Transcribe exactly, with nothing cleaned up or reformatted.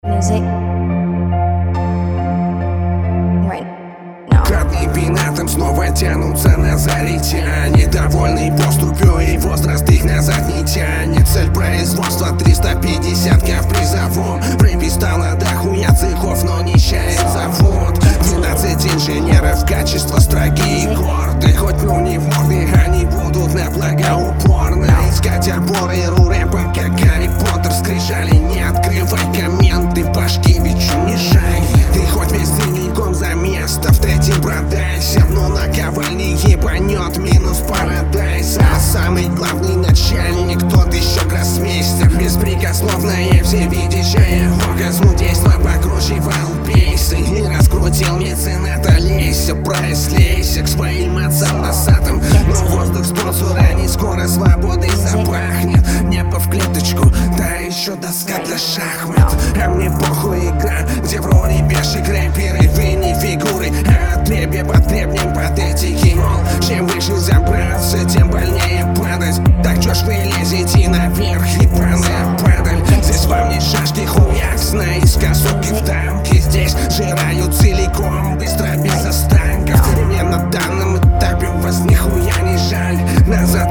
Music right now. Кратный пинатом снова тянутся на зарития. Недовольный поступью и возраст их назад не тянет. Цель производства триста пятьдесят ка в призовом. Припистала до хуя цехов, но не чает завод. Двенадцать инженеров, качество строги и горды. Хоть ну не в морды, они будут на благо упорно искать отборы ру-рэпа, как Гарри Поттер. Скрижали, не открывай комменты, башки бичу не жай. Ты хоть весь целиком за место в третьем продайся, но наковальни ебанет минус парадайз. А самый главный начальник тот еще гроссмейстер. Беспрекословная всевидящая оргазму действа. Покручивал пейсы и раскрутил мецената. Лейся, прайс, лейся к своим отцам носатым. Но воздух спонсора не скоро свободой запахнет. Небо в клеточку, да еще доска для шахмат. А мне похуй игра, где в роли пешек рэперы, вы не фигуры, а отребье под гребнем патетики. Мол, чем выше забраться, тем больнее падать. Так чё ж вы лезете наверх, ебаная падаль? Здесь вам не шашки, хуяк, наискосок и в танке. Здесь жирают целиком, быстро без останков. Мне на данном этапе вас нихуя не жаль. Назад